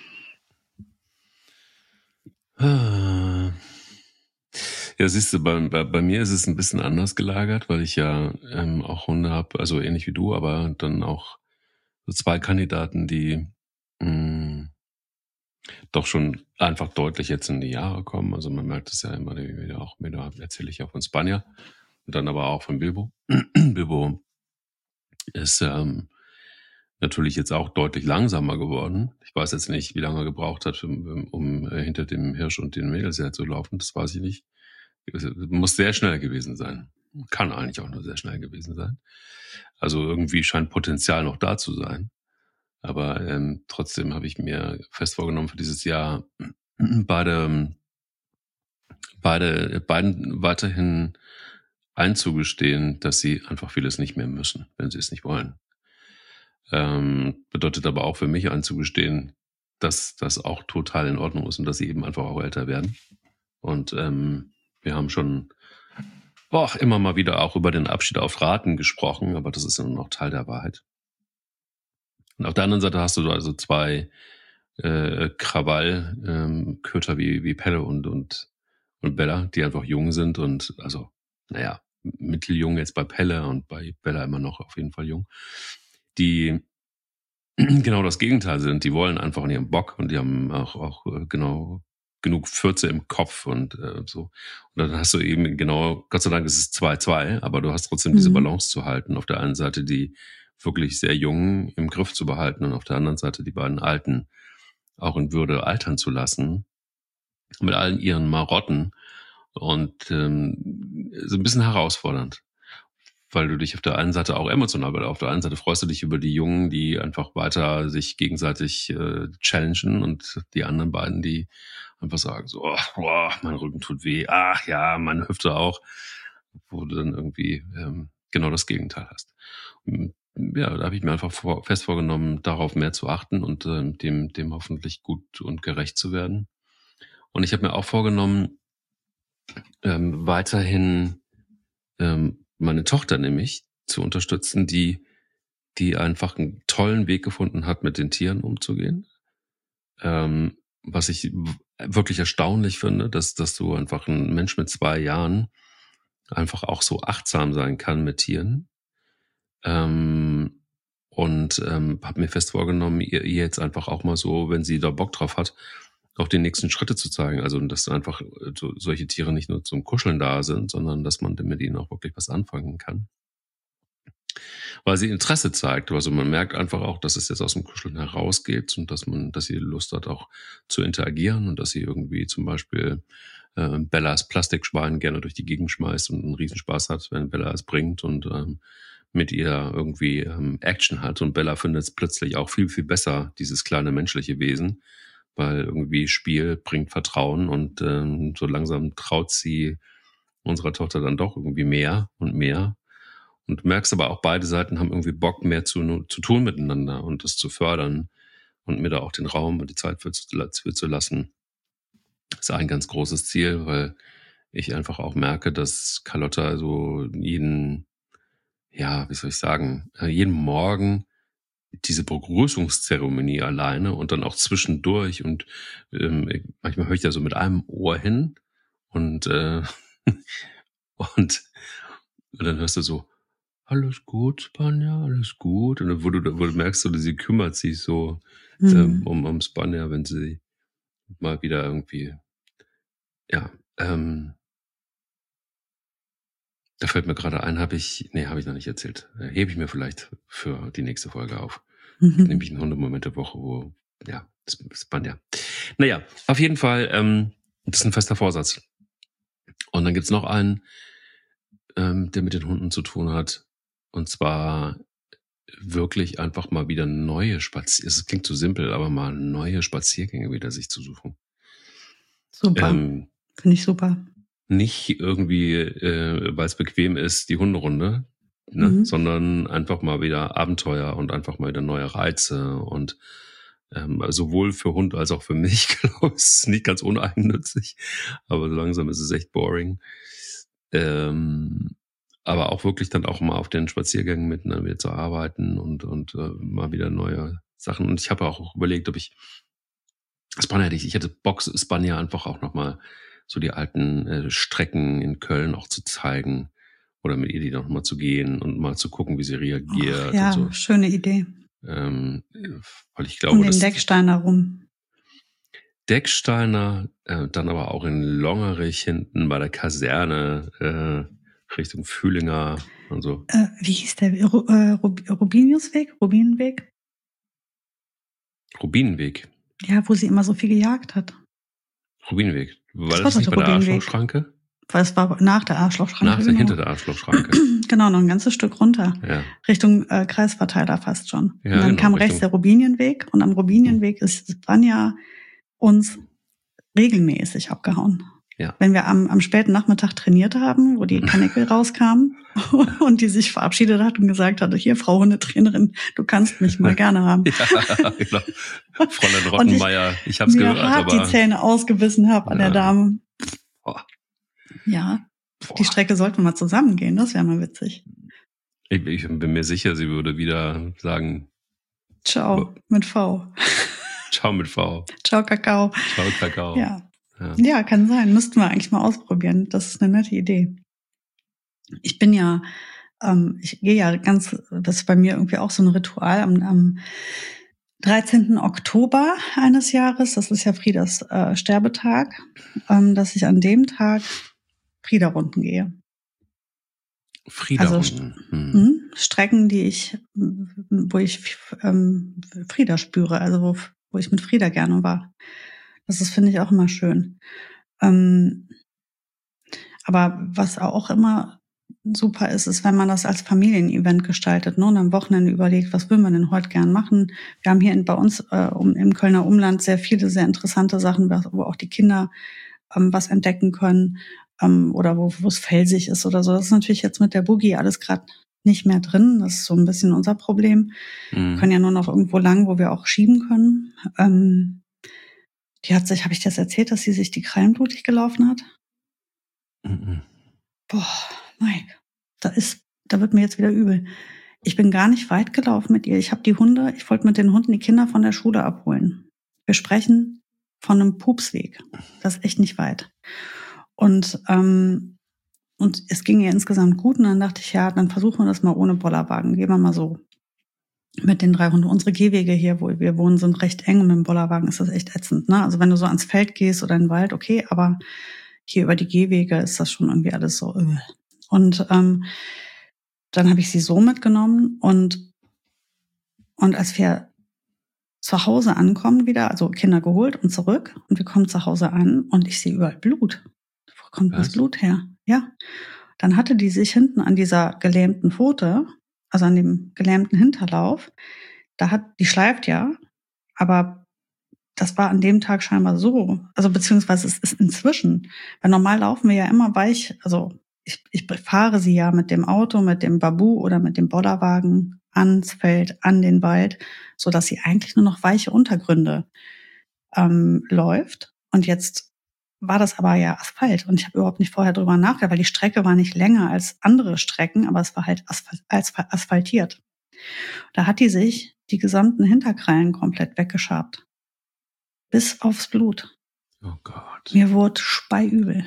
Ja, siehst du, bei, bei, bei mir ist es ein bisschen anders gelagert, weil ich ja ähm, auch Hunde habe, also ähnlich wie du, aber dann auch so zwei Kandidaten, die mh, doch schon einfach deutlich jetzt in die Jahre kommen. Also man merkt es ja immer wieder auch, da erzähle ich ja von Spanier und dann aber auch von Bilbo. Bilbo ist ähm, natürlich jetzt auch deutlich langsamer geworden. Ich weiß jetzt nicht, wie lange er gebraucht hat, um, um äh, hinter dem Hirsch und den Mädels herzulaufen. Das weiß ich nicht. Es muss sehr schnell gewesen sein. Kann eigentlich auch nur sehr schnell gewesen sein. Also irgendwie scheint Potenzial noch da zu sein. Aber ähm, trotzdem habe ich mir fest vorgenommen, für dieses Jahr beide, beide, beiden weiterhin einzugestehen, dass sie einfach vieles nicht mehr müssen, wenn sie es nicht wollen. Ähm, bedeutet aber auch für mich einzugestehen, dass das auch total in Ordnung ist und dass sie eben einfach auch älter werden. Und ähm, wir haben schon boah, immer mal wieder auch über den Abschied auf Raten gesprochen, aber das ist ja noch Teil der Wahrheit. Und auf der anderen Seite hast du also zwei äh, Krawall-Köter ähm, wie, wie Pelle und, und, und Bella, die einfach jung sind und also, naja, mitteljung jetzt bei Pelle und bei Bella immer noch auf jeden Fall jung, die genau das Gegenteil sind. Die wollen einfach an ihrem Bock und die haben auch, auch genau genug Fürze im Kopf und äh, so. Und dann hast du eben genau, Gott sei Dank ist es zwei zwei, aber du hast trotzdem mhm. diese Balance zu halten. Auf der einen Seite die wirklich sehr Jungen im Griff zu behalten und auf der anderen Seite die beiden Alten auch in Würde altern zu lassen. Mit allen ihren Marotten. und ähm, so ein bisschen herausfordernd, weil du dich auf der einen Seite auch emotional, weil auf der einen Seite freust du dich über die Jungen, die einfach weiter sich gegenseitig äh, challengen und die anderen beiden, die einfach sagen so, oh, oh, mein Rücken tut weh, ach ja, meine Hüfte auch, wo du dann irgendwie ähm, genau das Gegenteil hast. Und, ja, da habe ich mir einfach vor, fest vorgenommen, darauf mehr zu achten und äh, dem, dem hoffentlich gut und gerecht zu werden. Und ich habe mir auch vorgenommen, ähm, weiterhin ähm, meine Tochter nämlich zu unterstützen, die, die einfach einen tollen Weg gefunden hat, mit den Tieren umzugehen. Ähm, was ich w- wirklich erstaunlich finde, dass, dass du einfach ein Mensch mit zwei Jahren einfach auch so achtsam sein kann mit Tieren. Ähm, und ähm, habe mir fest vorgenommen, ihr, ihr jetzt einfach auch mal so, wenn sie da Bock drauf hat, auch die nächsten Schritte zu zeigen. Also, dass einfach äh, so, solche Tiere nicht nur zum Kuscheln da sind, sondern dass man mit ihnen auch wirklich was anfangen kann. Weil sie Interesse zeigt. Also man merkt einfach auch, dass es jetzt aus dem Kuscheln herausgeht und dass man, dass sie Lust hat, auch zu interagieren und dass sie irgendwie zum Beispiel äh, Bellas Plastikschwein gerne durch die Gegend schmeißt und einen Riesenspaß hat, wenn Bella es bringt und ähm, mit ihr irgendwie ähm, Action hat. Und Bella findet es plötzlich auch viel, viel besser, dieses kleine menschliche Wesen, weil irgendwie Spiel bringt Vertrauen und ähm, so langsam traut sie unserer Tochter dann doch irgendwie mehr und mehr. Und du merkst aber auch, beide Seiten haben irgendwie Bock, mehr zu, zu tun miteinander und das zu fördern und mir da auch den Raum und die Zeit für zu, für zu lassen. Das ist ein ganz großes Ziel, weil ich einfach auch merke, dass Carlotta so jeden, ja, wie soll ich sagen, jeden Morgen diese Begrüßungszeremonie alleine und dann auch zwischendurch und ähm, manchmal höre ich da so mit einem Ohr hin und äh, und, und dann hörst du so, alles gut, Spanja, alles gut. Und dann, wo du, wo du merkst, so, sie kümmert sich so Mhm. ähm, um, um Spanja, wenn sie mal wieder irgendwie, ja, ähm, da fällt mir gerade ein, habe ich, nee, habe ich noch nicht erzählt. Äh, hebe ich mir vielleicht für die nächste Folge auf. Mhm. Nämlich ein Hundemoment der Woche, wo, ja, Spanja. Naja, auf jeden Fall, ähm, das ist ein fester Vorsatz. Und dann gibt's noch einen, ähm, der mit den Hunden zu tun hat. Und zwar wirklich einfach mal wieder neue Spaziergänge, es klingt zu simpel, aber mal neue Spaziergänge wieder sich zu suchen. Super. Ähm, Finde ich super. nicht irgendwie, äh, weil es bequem ist, die Hunderunde, ne? Mhm. Sondern einfach mal wieder Abenteuer und einfach mal wieder neue Reize und ähm, sowohl für Hund als auch für mich, glaube ich, ist es nicht ganz uneigennützig, aber so langsam ist es echt boring. Ähm, aber auch wirklich dann auch mal auf den Spaziergängen miteinander wieder zu arbeiten und, und äh, mal wieder neue Sachen. Und ich habe auch überlegt, ob ich Spanja, ich, ich hätte Bock, Spanja einfach auch nochmal so die alten äh, Strecken in Köln auch zu zeigen oder mit ihr die noch mal zu gehen und mal zu gucken, wie sie reagiert. Ach, ja, und so. Schöne Idee. Ähm, weil ich glaube, Um den dass Decksteiner rum. Decksteiner, äh, dann aber auch in Longerich hinten bei der Kaserne äh, Richtung Fühlinger und so. Äh, wie hieß der? Ru- äh, Rub- Rubiniusweg? Rubinenweg? Rubinenweg. Ja, wo sie immer so viel gejagt hat. Rubinenweg. War Das das, war doch nicht der bei der Rubinenweg. Arschlochschranke? Weil es war nach der Arschlochschranke. Nach, genau. hinter der Arschlochschranke. Genau, noch ein ganzes Stück runter. Ja. Richtung äh, Kreisverteiler fast schon. Ja, und dann genau, kam Richtung- rechts der Rubinienweg und am Rubinienweg ist Spanja uns regelmäßig abgehauen. Ja. Wenn wir am, am späten Nachmittag trainiert haben, wo die Kanickel rauskam und die sich verabschiedet hat und gesagt hatte, hier, Frau Hundetrainerin, du kannst mich mal gerne haben. Ja, genau. Fräulein Und Rottenmeier, ich, ich hab's mir gehört, hart aber die Zähne ausgebissen habe an Ja. der Dame. Boah. Ja, Boah. die Strecke sollten wir mal zusammen gehen, das wäre mal witzig. ich, ich bin mir sicher, sie würde wieder sagen, Ciao, mit V. ciao mit V, Ciao, Kakao. ciao Kakao. Ja. Ja. Ja, kann sein. Müssten wir eigentlich mal ausprobieren. Das ist eine nette Idee. Ich bin ja, ähm, ich gehe ja ganz, das ist bei mir irgendwie auch so ein Ritual am, am dreizehnten Oktober eines Jahres, das ist ja Friedas äh, Sterbetag, ähm, dass ich an dem Tag Frieda-Runden gehe. Frieda Also unten. Hm. mh, Strecken, die ich, wo ich ähm, Frieda spüre, also wo, wo ich mit Frieda gerne war. Das ist, finde ich, auch immer schön. Ähm, Aber was auch immer super ist, ist, wenn man das als Familienevent gestaltet, ne? Und am Wochenende überlegt, was würden wir denn heute gern machen? Wir haben hier in, bei uns äh, um, im Kölner Umland sehr viele, sehr interessante Sachen, wo auch die Kinder ähm, was entdecken können ähm, oder wo wo es felsig ist oder so. Das ist natürlich jetzt mit der Boogie alles gerade nicht mehr drin. Das ist so ein bisschen unser Problem. Mhm. Wir können ja nur noch irgendwo lang, wo wir auch schieben können. Ähm, die hat sich, habe ich das erzählt, dass sie sich die Krallen blutig gelaufen hat? Mhm. Boah, Mike, da ist, da wird mir jetzt wieder übel. Ich bin gar nicht weit gelaufen mit ihr. Ich habe die Hunde, ich wollte mit den Hunden die Kinder von der Schule abholen. Wir sprechen von einem Pupsweg. Das ist echt nicht weit. Und ähm, und es ging ihr insgesamt gut. Und dann dachte ich, ja, dann versuchen wir das mal ohne Bollerwagen. Gehen wir mal so mit den drei Hunden. Unsere Gehwege hier, wo wir wohnen, sind recht eng. Und mit dem Bollerwagen ist das echt ätzend, ne? Also wenn du so ans Feld gehst oder in den Wald, okay, aber hier über die Gehwege ist das schon irgendwie alles so. Öh. Und ähm, dann habe ich sie so mitgenommen und und als wir zu Hause ankommen wieder, also Kinder geholt und zurück und wir kommen zu Hause an und ich sehe überall Blut. Wo kommt das Was? Blut her? Ja. Dann hatte die sich hinten an dieser gelähmten Pfote, also an dem gelähmten Hinterlauf, da hat, die schleift ja, aber das war an dem Tag scheinbar so, also beziehungsweise es ist inzwischen, weil normal laufen wir ja immer weich, also ich, ich fahre sie ja mit dem Auto, mit dem Babu oder mit dem Bollerwagen ans Feld, an den Wald, so dass sie eigentlich nur noch weiche Untergründe ähm, läuft. Und jetzt war das aber ja Asphalt und ich habe überhaupt nicht vorher drüber nachgedacht, weil die Strecke war nicht länger als andere Strecken, aber es war halt asphalt, asphaltiert. Da hat die sich die gesamten Hinterkrallen komplett weggeschabt. Bis aufs Blut. Oh Gott. Mir wurde speiübel.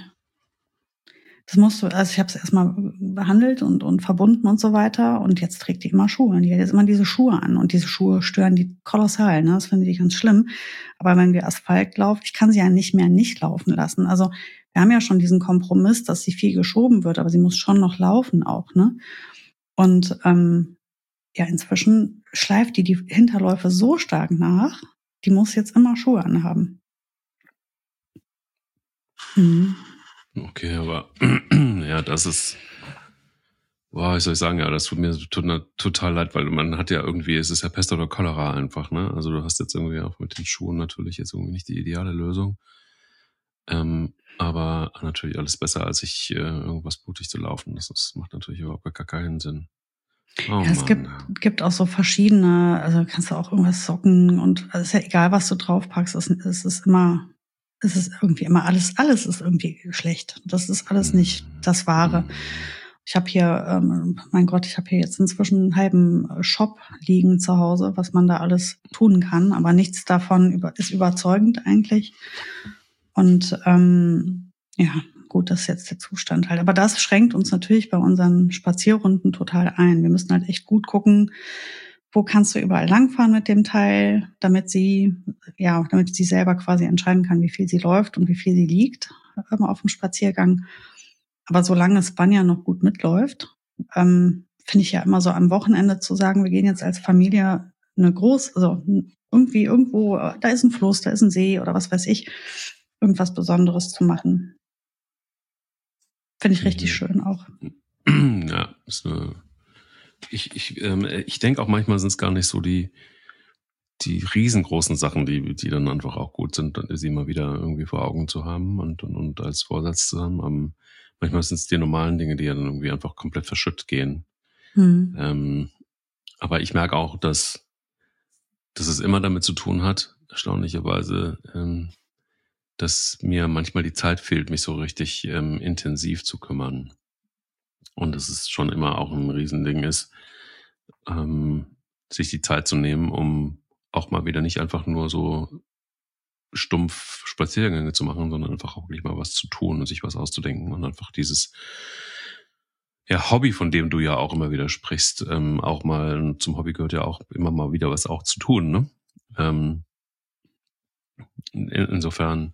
Das musst du, also ich habe es erstmal behandelt und, und verbunden und so weiter. Und jetzt trägt die immer Schuhe. Und die hat jetzt immer diese Schuhe an. Und diese Schuhe stören die kolossal. Ne? Das finde ich ganz schlimm. Aber wenn wir Asphalt laufen, ich kann sie ja nicht mehr nicht laufen lassen. Also wir haben ja schon diesen Kompromiss, dass sie viel geschoben wird, aber sie muss schon noch laufen auch. Ne? Und ähm, ja, inzwischen schleift die die Hinterläufe so stark nach, die muss jetzt immer Schuhe anhaben. Mhm. Okay, aber ja, das ist, boah, wie soll ich sagen, ja, das tut mir total leid, weil man hat ja irgendwie, es ist ja Pest oder Cholera einfach, ne? Also du hast jetzt irgendwie auch mit den Schuhen natürlich jetzt irgendwie nicht die ideale Lösung. Ähm, aber natürlich alles besser, als ich äh, irgendwas blutig zu laufen. Das, das macht natürlich überhaupt gar keinen Sinn. Oh ja, es Mann. gibt, gibt auch so verschiedene, also kannst du auch irgendwas Socken und es ist ja egal, was du draufpackst, es, es ist immer, es ist irgendwie immer alles, alles ist irgendwie schlecht. Das ist alles nicht das Wahre. Ich habe hier, ähm, mein Gott, ich habe hier jetzt inzwischen einen halben Shop liegen zu Hause, was man da alles tun kann, aber nichts davon über, ist überzeugend eigentlich. Und ähm, ja, gut, das ist jetzt der Zustand halt. Aber das schränkt uns natürlich bei unseren Spazierrunden total ein. Wir müssen halt echt gut gucken, wo kannst du überall langfahren mit dem Teil, damit sie, ja, damit sie selber quasi entscheiden kann, wie viel sie läuft und wie viel sie liegt immer auf dem Spaziergang. Aber solange Spanja noch gut mitläuft, ähm, finde ich ja immer so am Wochenende zu sagen, wir gehen jetzt als Familie eine groß, also irgendwie irgendwo, da ist ein Fluss, da ist ein See oder was weiß ich, irgendwas Besonderes zu machen. Finde ich richtig Mhm. schön auch. Ja, ist eine, ich, ich, ähm, ich denke auch manchmal sind es gar nicht so die, die riesengroßen Sachen, die, die dann einfach auch gut sind, sie mal wieder irgendwie vor Augen zu haben und, und, und als Vorsatz zu haben. Um, manchmal sind es die normalen Dinge, die ja dann irgendwie einfach komplett verschütt gehen. Hm. Ähm, aber ich merke auch, dass, dass es immer damit zu tun hat, erstaunlicherweise, ähm, dass mir manchmal die Zeit fehlt, mich so richtig ähm, intensiv zu kümmern. Und dass es schon immer auch ein Riesending ist, ähm, sich die Zeit zu nehmen, um auch mal wieder nicht einfach nur so stumpf Spaziergänge zu machen, sondern einfach auch wirklich mal was zu tun und sich was auszudenken und einfach dieses ja, Hobby, von dem du ja auch immer wieder sprichst, ähm, auch mal, zum Hobby gehört ja auch immer mal wieder was auch zu tun, ne? Ähm, in, insofern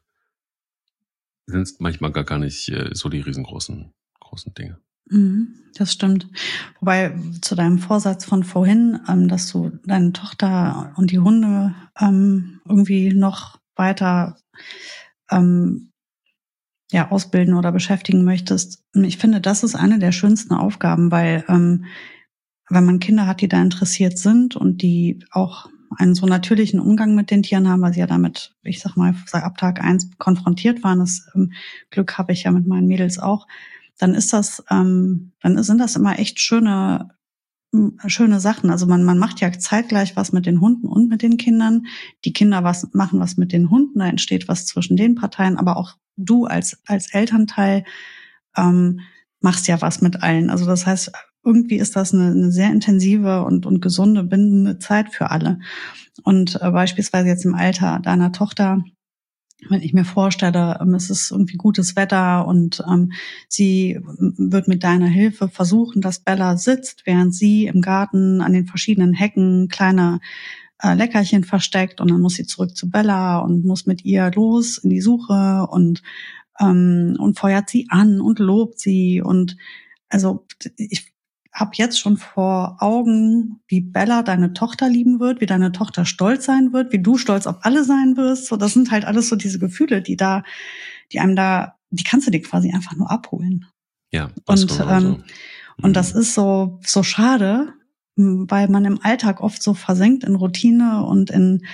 sind es manchmal gar, gar nicht äh, so die riesengroßen großen Dinge. Das stimmt. Wobei zu deinem Vorsatz von vorhin, ähm, dass du deine Tochter und die Hunde ähm, irgendwie noch weiter ähm, ja, ausbilden oder beschäftigen möchtest. Ich finde, das ist eine der schönsten Aufgaben, weil ähm, wenn man Kinder hat, die da interessiert sind und die auch einen so natürlichen Umgang mit den Tieren haben, weil sie ja damit, ich sag mal, ab Tag eins konfrontiert waren, das ähm, Glück habe ich ja mit meinen Mädels auch, dann ist das, ähm, dann sind das immer echt schöne schöne Sachen. Also man, man macht ja zeitgleich was mit den Hunden und mit den Kindern. Die Kinder was, machen was mit den Hunden, da entsteht was zwischen den Parteien, aber auch du als, als Elternteil ähm, machst ja was mit allen. Also das heißt, irgendwie ist das eine, eine sehr intensive und, und gesunde, bindende Zeit für alle. Und äh, beispielsweise jetzt im Alter deiner Tochter, wenn ich mir vorstelle, es ist irgendwie gutes Wetter und ähm, sie wird mit deiner Hilfe versuchen, dass Bella sitzt, während sie im Garten an den verschiedenen Hecken kleine äh, Leckerchen versteckt, und dann muss sie zurück zu Bella und muss mit ihr los in die Suche und ähm, und feuert sie an und lobt sie. Und also ich hab jetzt schon vor Augen, wie Bella deine Tochter lieben wird, wie deine Tochter stolz sein wird, wie du stolz auf alle sein wirst. So, das sind halt alles so diese Gefühle, die da, die einem da, die kannst du dir quasi einfach nur abholen. Ja. Das und ähm, so. mhm. und das ist so so schade, weil man im Alltag oft so versenkt in Routine und in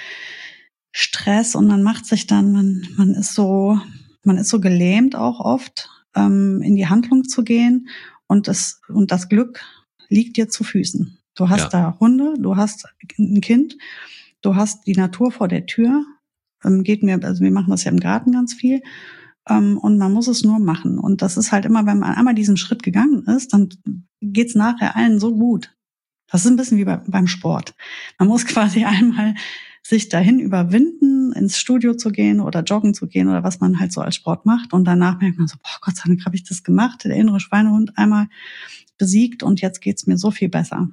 Stress, und man macht sich dann, man man ist so, man ist so gelähmt auch oft, ähm, in die Handlung zu gehen. Und das, und das Glück liegt dir zu Füßen. Du hast ja. da Hunde, du hast ein Kind, du hast die Natur vor der Tür. Ähm, geht mir, also wir machen das ja im Garten ganz viel. Ähm, und man muss es nur machen. Und das ist halt immer, wenn man einmal diesen Schritt gegangen ist, dann geht's nachher allen so gut. Das ist ein bisschen wie bei, beim Sport. Man muss quasi einmal sich dahin überwinden, ins Studio zu gehen oder joggen zu gehen oder was man halt so als Sport macht. Und danach merkt man so, boah, Gott sei Dank habe ich das gemacht, der innere Schweinehund einmal besiegt, und jetzt geht's mir so viel besser.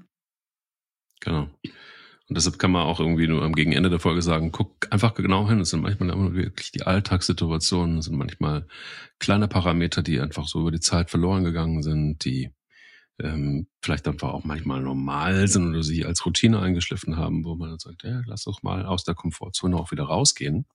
Genau. Und deshalb kann man auch irgendwie nur am Gegenende der Folge sagen, guck einfach genau hin. Es sind manchmal immer wirklich die Alltagssituationen, es sind manchmal kleine Parameter, die einfach so über die Zeit verloren gegangen sind, die ähm, vielleicht einfach auch manchmal normal sind oder sich als Routine eingeschliffen haben, wo man dann sagt, ja, lass doch mal aus der Komfortzone auch wieder rausgehen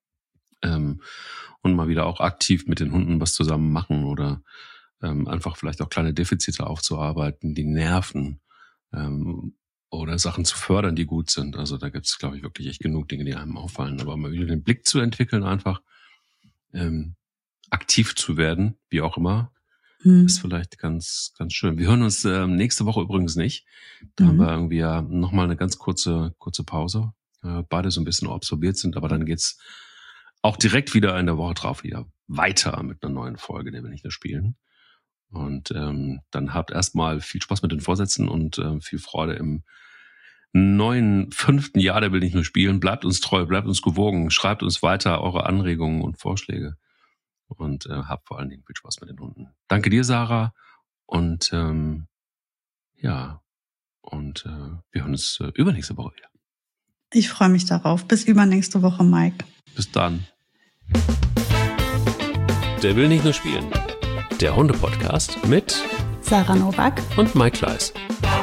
ähm, und mal wieder auch aktiv mit den Hunden was zusammen machen oder ähm, einfach vielleicht auch kleine Defizite aufzuarbeiten, die nerven ähm, oder Sachen zu fördern, die gut sind. Also da gibt es, glaube ich, wirklich echt genug Dinge, die einem auffallen. Aber mal wieder den Blick zu entwickeln, einfach ähm, aktiv zu werden, wie auch immer, hm. ist vielleicht ganz ganz schön. Wir hören uns ähm, nächste Woche übrigens nicht. Da mhm. haben wir irgendwie ja nochmal eine ganz kurze kurze Pause. Äh, beide so ein bisschen absorbiert sind, aber dann geht's auch direkt wieder in der Woche drauf wieder weiter mit einer neuen Folge, der wir nicht nur spielen. Und ähm, dann habt erstmal viel Spaß mit den Vorsätzen und äh, viel Freude im neuen, fünften Jahr der will nicht nur spielen. Bleibt uns treu, bleibt uns gewogen, schreibt uns weiter eure Anregungen und Vorschläge und äh, habt vor allen Dingen viel Spaß mit den Hunden. Danke dir, Sarah, und ähm, ja, und äh, wir hören uns äh, übernächste Woche wieder. Ich freue mich darauf. Bis übernächste Woche, Mike. Bis dann. Der will nicht nur spielen. Der Hunde-Podcast mit Sarah Nowak und Mike Kleiss.